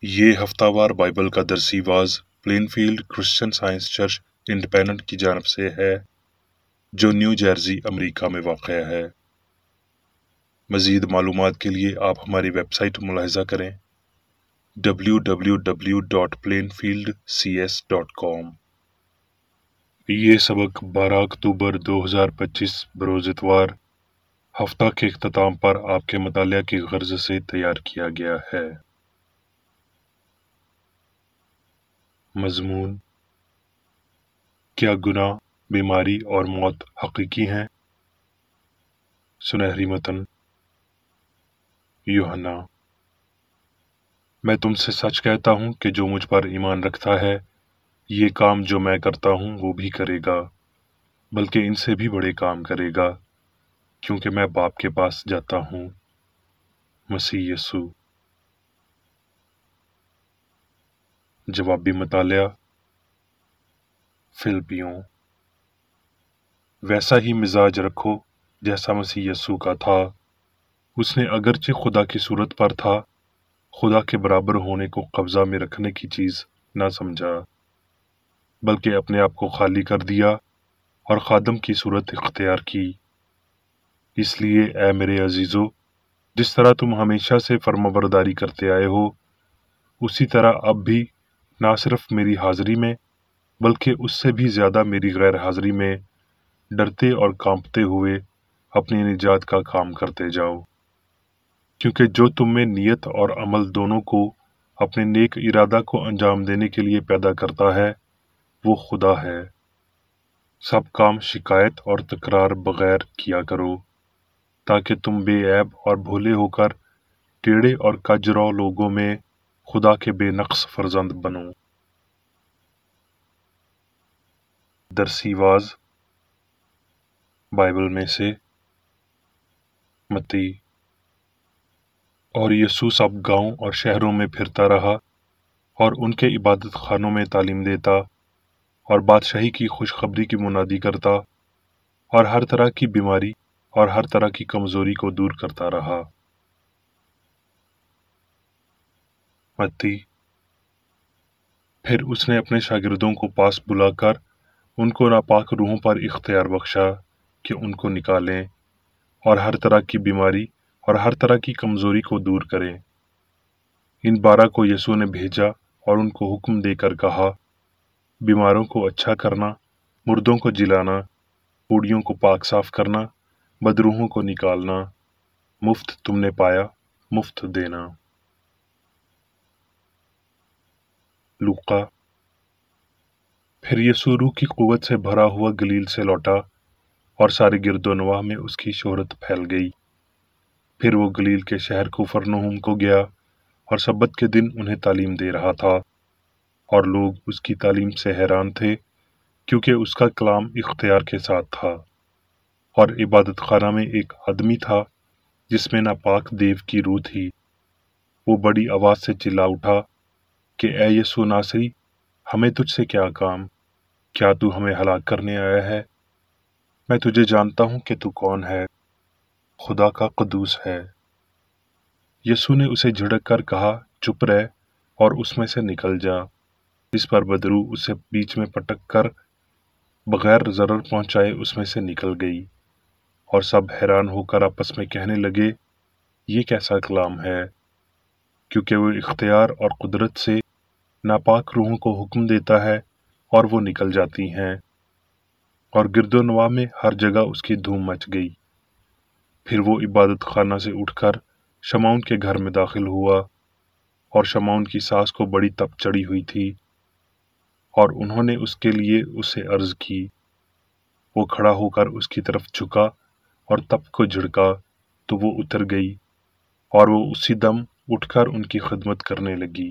یہ ہفتہ وار بائبل کا درسی واز Plainfield Christian Science Church Independent کی جانب سے ہے جو نیو جرسی امریکہ میں واقع ہے۔ مزید معلومات کے لیے آپ ہماری ویب سائٹ ملاحظہ کریں www.plainfieldcs.com۔ یہ سبق 12 اکتوبر 2025 بروز اتوار ہفتہ کے اختتام پر آپ کے مطالعہ کی غرض سے تیار کیا گیا ہے۔ مضمون: کیا گناہ، بیماری اور موت حقیقی ہیں؟ سنہری متن: یوحنا: میں تم سے سچ کہتا ہوں کہ جو مجھ پر ایمان رکھتا ہے یہ کام جو میں کرتا ہوں وہ بھی کرے گا، بلکہ ان سے بھی بڑے کام کرے گا، کیونکہ میں باپ کے پاس جاتا ہوں۔ مسیح یسوع۔ جوابی مطالعہ: فلپیوں: ویسا ہی مزاج رکھو جیسا مسیح یسوع کا تھا۔ اس نے اگرچہ خدا کی صورت پر تھا، خدا کے برابر ہونے کو قبضہ میں رکھنے کی چیز نہ سمجھا، بلکہ اپنے آپ کو خالی کر دیا اور خادم کی صورت اختیار کی۔ اس لیے اے میرے عزیزو، جس طرح تم ہمیشہ سے فرمانبرداری کرتے آئے ہو، اسی طرح اب بھی نہ صرف میری حاضری میں بلکہ اس سے بھی زیادہ میری غیر حاضری میں ڈرتے اور کانپتے ہوئے اپنی نجات کا کام کرتے جاؤ، کیونکہ جو تم میں نیت اور عمل دونوں کو اپنے نیک ارادہ کو انجام دینے کے لیے پیدا کرتا ہے وہ خدا ہے۔ سب کام شکایت اور تکرار بغیر کیا کرو، تاکہ تم بے عیب اور بھولے ہو کر ٹیڑے اور کج رو لوگوں میں خدا کے بے نقص فرزند بنو۔ درسی واز بائبل میں سے متی: اور یسوع سب گاؤں اور شہروں میں پھرتا رہا اور ان کے عبادت خانوں میں تعلیم دیتا اور بادشاہی کی خوشخبری کی منادی کرتا اور ہر طرح کی بیماری اور ہر طرح کی کمزوری کو دور کرتا رہا۔ متی: پھر اس نے اپنے شاگردوں کو پاس بلا کر ان کو ناپاک روحوں پر اختیار بخشا کہ ان کو نکالیں اور ہر طرح کی بیماری اور ہر طرح کی کمزوری کو دور کریں۔ ان 12 کو یسوع نے بھیجا اور ان کو حکم دے کر کہا، بیماروں کو اچھا کرنا، مردوں کو جلانا، کوڑیوں کو پاک صاف کرنا، بدروحوں کو نکالنا، مفت تم نے پایا مفت دینا۔ لوقا: پھر یسوع روح کی قوت سے بھرا ہوا گلیل سے لوٹا اور سارے گرد و نواح میں اس کی شہرت پھیل گئی۔ پھر وہ گلیل کے شہر کفرنہوم کو گیا اور سبت کے دن انہیں تعلیم دے رہا تھا، اور لوگ اس کی تعلیم سے حیران تھے کیونکہ اس کا کلام اختیار کے ساتھ تھا۔ اور عبادت خانہ میں ایک آدمی تھا جس میں ناپاک دیو کی روح تھی۔ وہ بڑی آواز سے چلا اٹھا کہ اے یسوع ناصری، ہمیں تجھ سے کیا کام؟ کیا تو ہمیں ہلاک کرنے آیا ہے؟ میں تجھے جانتا ہوں کہ تو کون ہے، خدا کا قدوس ہے۔ یسوع نے اسے جھڑک کر کہا، چپ رہ اور اس میں سے نکل جا۔ اس پر بدروح اسے بیچ میں پٹک کر بغیر ضرر پہنچائے اس میں سے نکل گئی، اور سب حیران ہو کر آپس میں کہنے لگے، یہ کیسا کلام ہے؟ کیونکہ وہ اختیار اور قدرت سے ناپاک روحوں کو حکم دیتا ہے اور وہ نکل جاتی ہیں۔ اور گرد و نواح میں ہر جگہ اس کی دھوم مچ گئی۔ پھر وہ عبادت خانہ سے اٹھ کر شمعون کے گھر میں داخل ہوا، اور شمعون کی ساس کو بڑی تپ چڑھی ہوئی تھی، اور انہوں نے اس کے لیے اسے عرض کی۔ وہ کھڑا ہو کر اس کی طرف جھکا اور تپ کو جھڑکا تو وہ اتر گئی، اور وہ اسی دم اٹھ کر ان کی خدمت کرنے لگی۔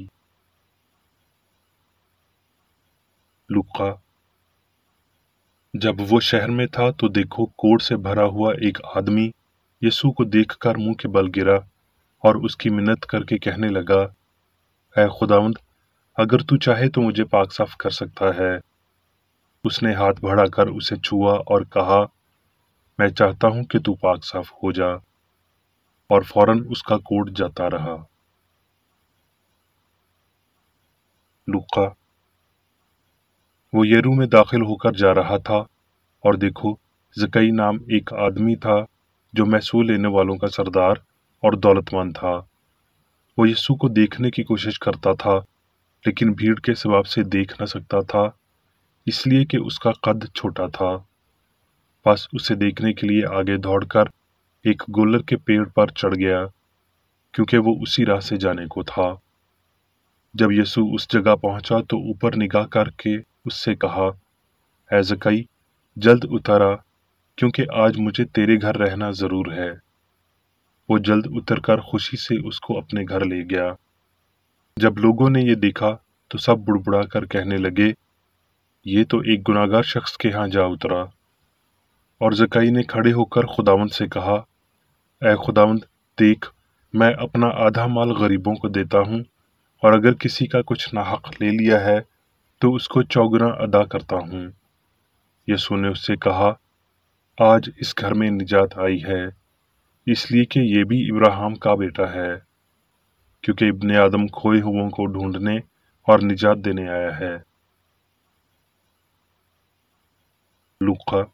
لوقا: جب وہ شہر میں تھا تو دیکھو کوڑ سے بھرا ہوا ایک آدمی یسوع کو دیکھ کر منہ کے بل گرا اور اس کی منت کر کے کہنے لگا، اے خداوند، اگر تو چاہے تو مجھے پاک صاف کر سکتا ہے۔ اس نے ہاتھ بڑھا کر اسے چھوا اور کہا، میں چاہتا ہوں کہ تو پاک صاف ہو جا، اور فوراً اس کا کوڑ جاتا رہا۔ लूका। वो यरू में दाखिल होकर जा रहा था और देखो, जकई नाम एक आदमी था जो महसूल लेने वालों का सरदार और दौलतमंद था। वो यीशु को देखने की कोशिश करता था, लेकिन भीड़ के स्वभाव से देख न सकता था, इसलिए कि उसका कद छोटा था। बस उसे देखने के लिए आगे दौड़कर एक गोलर के पेड़ पर चढ़ गया, क्योंकि वो उसी राह से जाने को था। जब यीशु उस जगह पहुंचा तो ऊपर निगाह करके उससे कहा, ऐ जकई, जल्द उतर आ, क्योंकि आज मुझे तेरे घर रहना जरूर है। वो जल्द उतरकर खुशी से उसको अपने घर ले गया। जब लोगों ने ये देखा तो सब बुड़बुड़ा कर कहने लगे, ये तो एक गुनाहगार शख्स के यहाँ जा उतरा। और जकई ने खड़े होकर खुदावंद से कहा, ऐ खुदावंद, देख, मैं अपना आधा माल गरीबों को देता हूँ, और अगर किसी का कुछ नाहक ले लिया है तो उसको चौगुना अदा करता हूँ। यीशु ने उससे कहा, आज इस घर में निजात आई है, इसलिए कि ये भी इब्राहिम का बेटा है, क्योंकि इब्ने आदम खोए हुओं को ढूंढने और निजात देने आया है। लूका।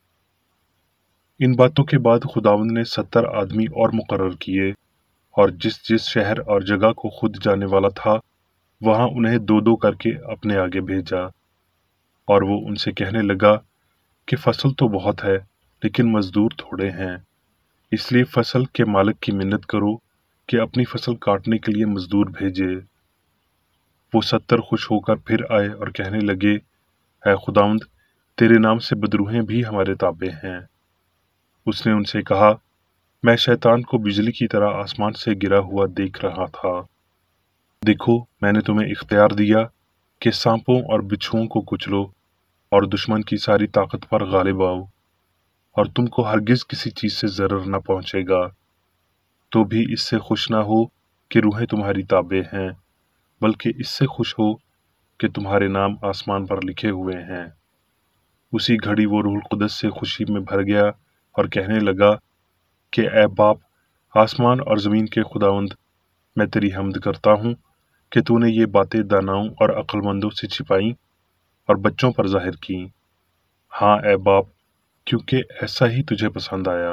इन बातों के बाद खुदावंद ने 70 आदमी और मुकर्रर किए, और जिस जिस शहर और जगह को खुद जाने वाला था, वहां उन्हें दो दो करके अपने आगे भेजा। और वो उनसे कहने लगा कि फसल तो बहुत है, लेकिन मजदूर थोड़े हैं। इसलिए फसल के मालिक की मिन्नत करो कि अपनी फसल काटने के लिए मजदूर भेजे। वो 70 खुश होकर फिर आए और कहने लगे, है खुदावंद, तेरे नाम से बदरूहें भी हमारे ताबे हैं। उसने उनसे कहा, मैं शैतान को बिजली की तरह आसमान से गिरा हुआ देख रहा था। देखो, मैंने तुम्हें इख्तियार दिया कि सांपों और बिच्छुओं को कुचलो और दुश्मन की सारी ताकत पर गालिब आओ, और तुमको हरगिज किसी चीज से जरर न पहुंचेगा। तो भी इससे खुश ना हो कि रूहें तुम्हारी ताबे हैं, बल्कि इससे खुश हो कि तुम्हारे नाम आसमान पर लिखे हुए हैं। उसी घड़ी वो रूहुल कुदस से खुशी में भर गया और कहने लगा कि ऐ बाप, आसमान और जमीन के खुदावंद, मैं तेरी हम्द करता हूँ कि तूने ये बातें दानाओं और अक्लमंदों से छिपाई और बच्चों पर जाहिर की। हाँ ऐ बाप, क्योंकि ऐसा ही तुझे पसंद आया।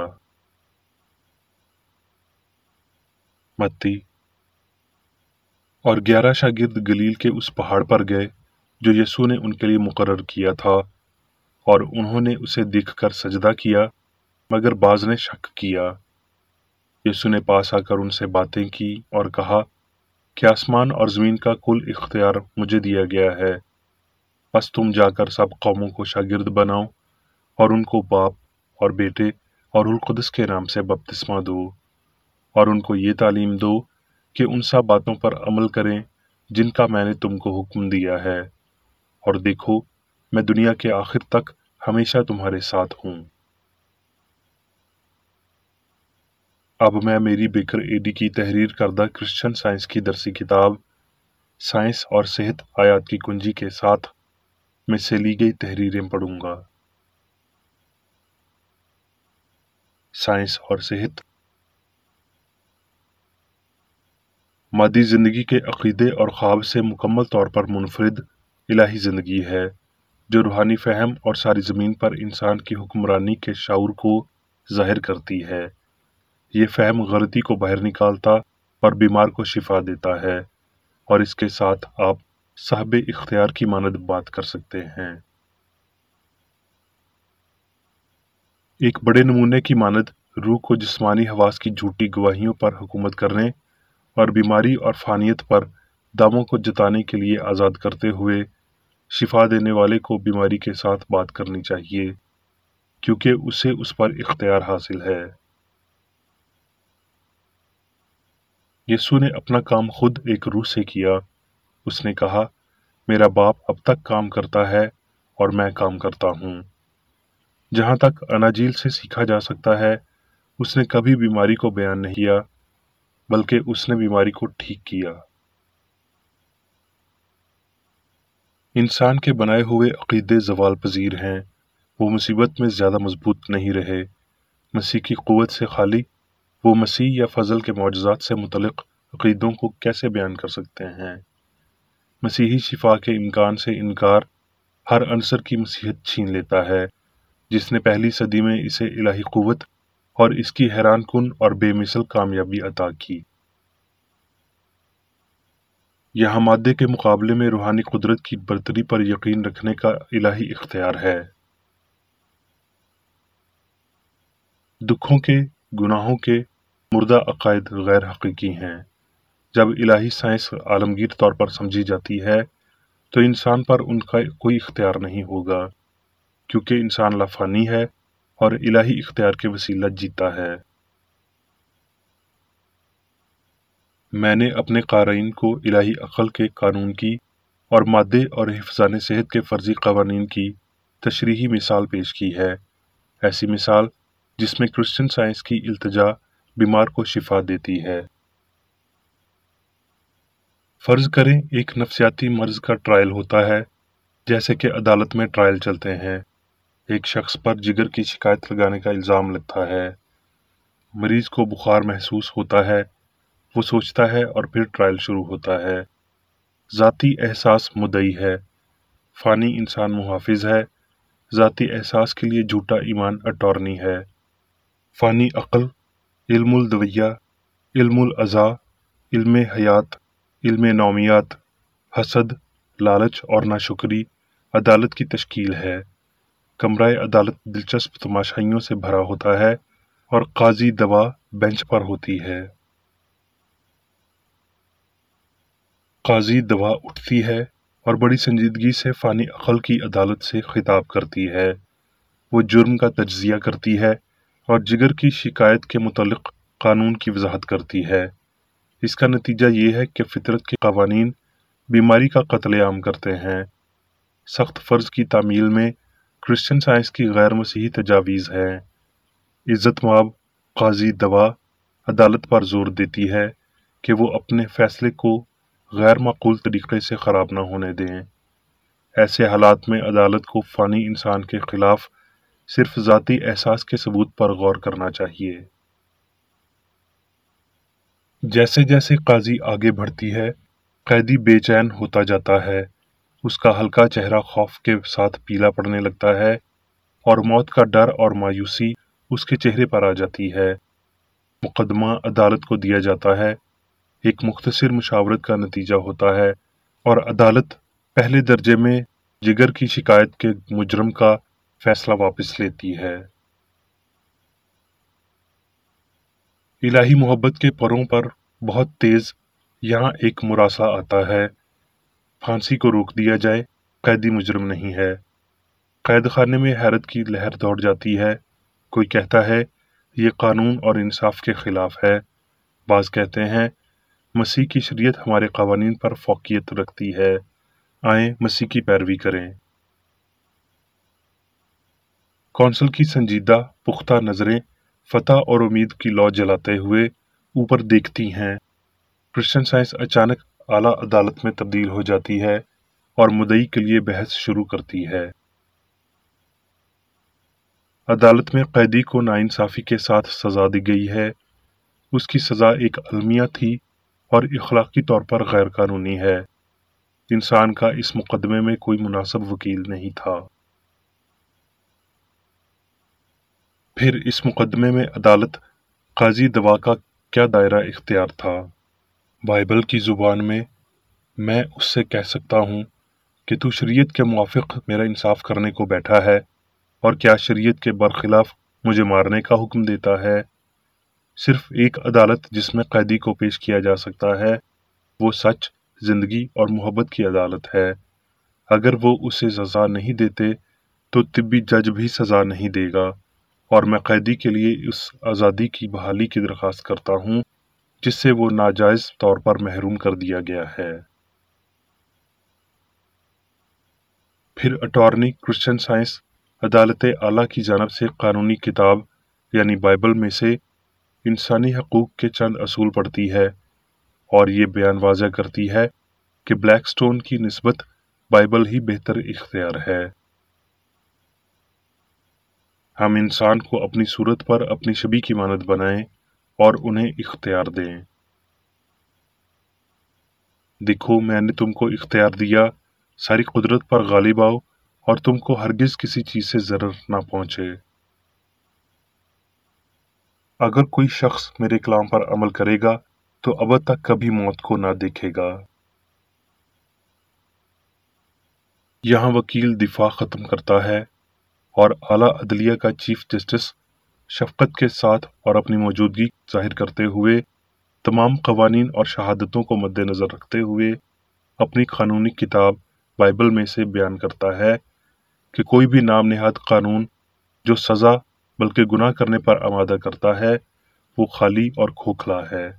मत्ती। और 11 शागिर्द गलील के उस पहाड़ पर गए जो यीशु ने उनके लिए मुकर्रर किया था, और उन्होंने उसे देखकर सजदा किया, मगर बाज ने शक किया। यीशु ने पास आकर उनसे बातें की और कहा कि आसमान और जमीन का कुल इख्तियार मुझे दिया गया है। बस तुम जाकर सब कौमों को शागिर्द बनाओ और उनको बाप और बेटे और रूहुल कुदस के नाम से बपतिस्मा दो, और उनको ये तालीम दो कि उन सब बातों पर अमल करें जिनका मैंने तुमको हुक्म दिया है। और देखो, मैं दुनिया के आखिर तक हमेशा तुम्हारे साथ हूँ। अब मैं मेरी बेकर एडी की तहरीर करदा क्रिश्चियन साइंस की दरसी किताब साइंस और सेहत आयात की कुंजी के साथ में से ली गई तहरीरें पढ़ूंगा। साइंस और सेहत। मादी जिंदगी के अकीदे और ख्वाब से मुकम्मल तौर पर मुनफरिद इलाही जिंदगी है, जो रूहानी फहम और सारी ज़मीन पर इंसान की हुक्मरानी के शऊर को जाहिर करती है। ये फहम गलती को बाहर निकालता और बीमार को शिफा देता है, और इसके साथ आप साहब इख्तियार की मानद बात कर सकते हैं। एक बड़े नमूने की मानद रूह को जिस्मानी हवास की झूठी गवाहियों पर हुकूमत करने और बीमारी और फानियत पर दावों को जताने के लिए आज़ाद करते हुए शिफा देने वाले को बीमारी के साथ बात करनी चाहिए, क्योंकि उसे उस पर इख्तियार हासिल है। यीशु ने अपना काम खुद एक रूह से किया। उसने कहा, मेरा बाप अब तक काम करता है और मैं काम करता हूँ। जहाँ तक अनाजील से सीखा जा सकता है, उसने कभी बीमारी को बयान नहीं किया, बल्कि उसने बीमारी को ठीक किया। इंसान के बनाए हुए अकीदे ज़वाल पजीर हैं। वो मुसीबत में ज़्यादा मजबूत नहीं रहे। मसीह की क़ुव्वत से खाली वो मसीह या फजल के मौजज़ात से मुतल्लिक़ अकीदों को कैसे बयान कर सकते हैं? मसीही शिफा के इम्कान से इनकार हर अनसर की मसीहत छीन लेता है, जिसने पहली सदी में इसे इलाही कुव्वत और इसकी हैरानकुन और बेमिसल कामयाबी अता की। यहाँ मादे के मुकाबले में रूहानी कुदरत की बरतरी पर यकीन रखने का इलाही इख्तियार है। दुखों के, गुनाहों के मुर्दा अकायद गैर हकीकी हैं। जब इलाही साइंस आलमगीर तौर पर समझी जाती है तो इंसान पर उनका कोई इख्तियार नहीं होगा, क्योंकि इंसान लाफानी है और इलाही इख्तियार के वसीला जीता है। मैंने अपने क़ारीन को इलाही अक़ल के कानून की और मादे और हिफ़्ज़ान सेहत के फ़र्ज़ी क़वानीन की तशरीही मिसाल पेश की है, ऐसी मिसाल जिसमें क्रिश्चियन साइंस की इल्तिजा बीमार को शिफा देती है। फ़र्ज़ करें एक नफ्सियाती मर्ज़ का ट्रायल होता है, जैसे कि अदालत में ट्रायल चलते हैं। एक शख्स पर जिगर की शिकायत लगाने का इल्ज़ाम लगता है। मरीज़ को बुखार महसूस होता है, वो सोचता है और फिर ट्रायल शुरू होता है। ज़ाती एहसास मुद्दई है, फ़ानी इंसान मुहाफ़िज़ है, ज़ाती एहसास के लिए झूठा ईमान अटॉर्नी है। फ़ानी अक़ल, इल्मुल दवैया, इल्मुल अज़ा, इल्मे हयात, इल्मे नौमियात, हसद, लालच और नाशुक्री अदालत की तश्कील है। कमराए अदालत दिलचस्प तमाशाइयों से भरा होता है और काजी दवा बेंच पर होती है। काजी दवा उठती है और बड़ी संजीदगी से फ़ानी अक़ल की अदालत से खिताब करती है। वो जुर्म का तज्ज़िया करती है और जिगर की शिकायत के मुतल्लिक़ कानून की वज़ाहत करती है। इसका नतीजा ये है कि फ़ितरत के क़वानीन बीमारी का कत्लेआम करते हैं। सख्त फ़र्ज़ की तामील में क्रिश्चियन साइंस की गैर मसीही तजावीज़ हैं। इज़्ज़त माब काजी दवा अदालत पर जोर देती है कि वो अपने फ़ैसले को गैर माकूल तरीक़े से ख़राब न होने दें। ऐसे हालात में अदालत को फ़ानी इंसान के ख़िलाफ़ सिर्फ ज़ाती एहसास के सबूत पर गौर करना चाहिए। जैसे जैसे काजी आगे बढ़ती है, कैदी बेचैन होता जाता है। उसका हल्का चेहरा खौफ के साथ पीला पड़ने लगता है और मौत का डर और मायूसी उसके चेहरे पर आ जाती है। मुकदमा अदालत को दिया जाता है। एक मुख्तसर मुशावरत का नतीजा होता है और अदालत पहले दर्जे में जिगर की शिकायत के मुजरम का फैसला वापस लेती है। इलाही मोहब्बत के परों पर बहुत तेज यहाँ एक मुरासा आता है। फांसी को रोक दिया जाए, कैदी मुजरम नहीं है। कैद खाने में हैरत की लहर दौड़ जाती है। कोई कहता है ये कानून और इंसाफ के खिलाफ है। बाज़ कहते हैं मसीह की शरीयत हमारे क़वानीन पर फ़ौक़ियत रखती है, आएँ मसीह की पैरवी करें। कौंसल की संजीदा पुख्ता नज़रें फतह और उम्मीद की लौ जलाते हुए ऊपर देखती हैं। क्रिश्चियन साइंस अचानक आला अदालत में तब्दील हो जाती है और मुद्दई के लिए बहस शुरू करती है। अदालत में कैदी को नाइंसाफ़ी के साथ सज़ा दी गई है। उसकी सज़ा एक अलमिया थी और इखलाकी तौर पर गैर कानूनी है। इंसान का इस मुकदमे में कोई मुनासिब वकील नहीं था। फिर इस मुकदमे में अदालत काजी दवा का क्या दायरा इख्तियार था? बाइबल की ज़ुबान में मैं उससे कह सकता हूँ कि तू शरीयत के मुवाफ़िक़ मेरा इंसाफ करने को बैठा है और क्या शरीयत के बरखिलाफ़ मुझे मारने का हुक्म देता है। सिर्फ एक अदालत जिसमें कैदी को पेश किया जा सकता है, वो सच, ज़िंदगी और मोहब्बत की अदालत है। अगर वो उसे सज़ा नहीं देते तो तिब्बी जज भी सज़ा नहीं देगा और मैं कैदी के लिए उस आज़ादी की बहाली की दरख्वास्त करता हूँ जिससे वो नाजायज़ तौर पर महरूम कर दिया गया है। फिर अटॉर्नी क्रिश्चियन साइंस अदालत आला की जानब से कानूनी किताब यानी बाइबल में से इंसानी हकूक़ के चंद असूल पढ़ती है और ये बयान वाज़ह करती है कि ब्लैकस्टोन की निस्बत बाइबल ही बेहतर इख्तियार है। हम इंसान को अपनी सूरत पर अपनी शबीह की मानद बनाएं और उन्हें इख्तियार दें। دیکھو میں نے تم کو اختیار دیا، ساری قدرت پر غالب آؤ اور تم کو ہرگز کسی چیز سے ضرر نہ پہنچے۔ اگر کوئی شخص میرے کلام پر عمل کرے گا تو ابد تک کبھی موت کو نہ دیکھے گا۔ یہاں وکیل دفاع ختم کرتا ہے اور اعلیٰ عدلیہ کا چیف جسٹس شفقت کے ساتھ اور اپنی موجودگی ظاہر کرتے ہوئے تمام قوانین اور شہادتوں کو مد نظر رکھتے ہوئے اپنی قانونی کتاب بائبل میں سے بیان کرتا ہے کہ کوئی بھی نام نہاد قانون جو سزا بلکہ گناہ کرنے پر آمادہ کرتا ہے وہ خالی اور کھوکھلا ہے۔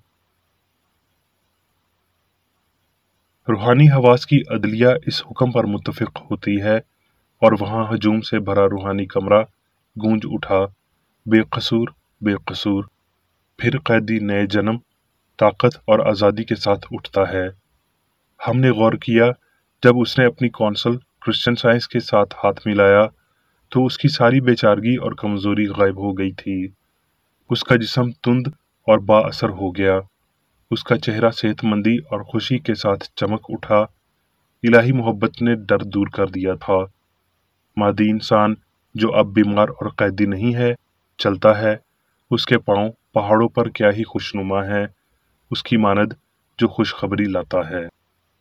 روحانی حواس کی عدلیہ اس حکم پر متفق ہوتی ہے اور وہاں ہجوم سے بھرا روحانی کمرہ گونج اٹھا، بے قصور، بے قصور۔ پھر قیدی نئے جنم، طاقت اور آزادی کے ساتھ اٹھتا ہے۔ ہم نے غور کیا جب اس نے اپنی کونسل کرسچن سائنس کے ساتھ ہاتھ ملایا تو اس کی ساری بے چارگی اور کمزوری غائب ہو گئی تھی۔ اس کا جسم تند اور با اثر ہو گیا، اس کا چہرہ صحت مندی اور خوشی کے ساتھ چمک اٹھا۔ الہی محبت نے ڈر دور کر دیا تھا۔ مادی انسان جو اب بیمار اور قیدی نہیں ہے، چلتا ہے، اس کے پاؤں پہاڑوں پر کیا ہی خوشنما ہیں، اس کی ماند جو خوشخبری لاتا ہے۔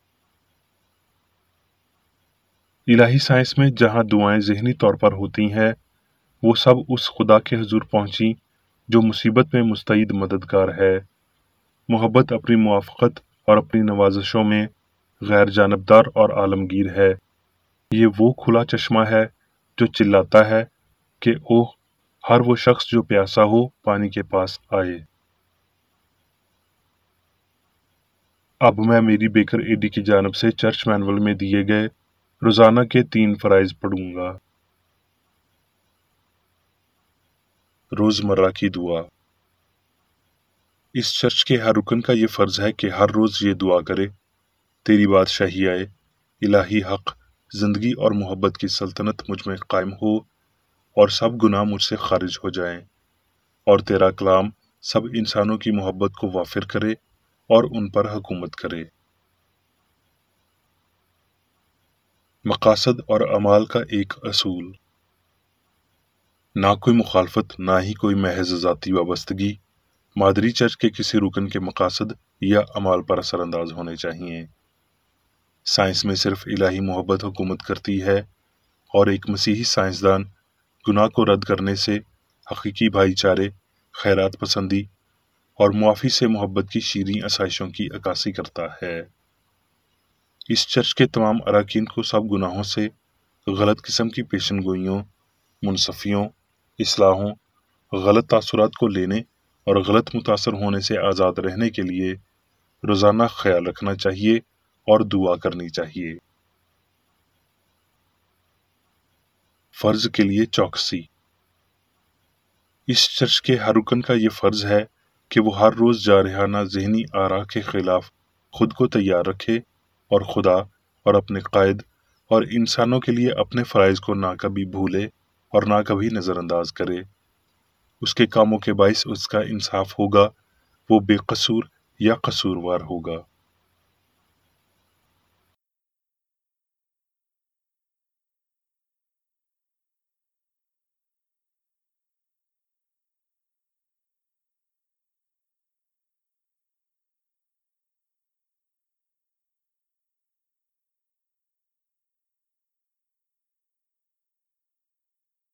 الہی سائنس میں جہاں دعائیں ذہنی طور پر ہوتی ہیں، وہ سب اس خدا کے حضور پہنچی جو مصیبت میں مستعد مددگار ہے۔ محبت اپنی موافقت اور اپنی نوازشوں میں غیر جانبدار اور عالمگیر ہے۔ یہ وہ کھلا چشمہ ہے جو چلاتا ہے کہ اوہ، ہر وہ شخص جو پیاسا ہو پانی کے پاس آئے۔ اب میں میری بیکر ایڈی کی جانب سے چرچ مینول میں دیے گئے روزانہ کے 3 فرائض پڑھوں گا۔ روزمرہ کی دعا۔ اس چرچ کے ہر رکن کا یہ فرض ہے کہ ہر روز یہ دعا کرے، تیری بادشاہی آئے، الہی حق، زندگی اور محبت کی سلطنت مجھ میں قائم ہو اور سب گناہ مجھ سے خارج ہو جائیں، اور تیرا کلام سب انسانوں کی محبت کو وافر کرے اور ان پر حکومت کرے۔ مقاصد اور اعمال کا ایک اصول۔ نہ کوئی مخالفت، نہ ہی کوئی محض ذاتی وابستگی مادری چرچ کے کسی رکن کے مقاصد یا اعمال پر اثر انداز ہونے چاہیے۔ سائنس میں صرف الہی محبت حکومت کرتی ہے، اور ایک مسیحی سائنسدان گناہ کو رد کرنے سے حقیقی بھائی چارے، خیرات پسندی اور معافی سے محبت کی شیریں آسائشوں کی عکاسی کرتا ہے۔ اس چرچ کے تمام اراکین کو سب گناہوں سے، غلط قسم کی پیشن گوئیوں، منصفیوں، اصلاحوں، غلط تاثرات کو لینے اور غلط متاثر ہونے سے آزاد رہنے کے لیے روزانہ خیال رکھنا چاہیے اور دعا کرنی چاہیے۔ فرض کے لیے چوکسی۔ اس چرچ کے ہر رکن کا یہ فرض ہے کہ وہ ہر روز جارحانہ ذہنی آراء کے خلاف خود کو تیار رکھے اور خدا اور اپنے قائد اور انسانوں کے لیے اپنے فرائض کو نہ کبھی بھولے اور نہ کبھی نظر انداز کرے۔ اس کے کاموں کے باعث اس کا انصاف ہوگا، وہ بے قصور یا قصوروار ہوگا۔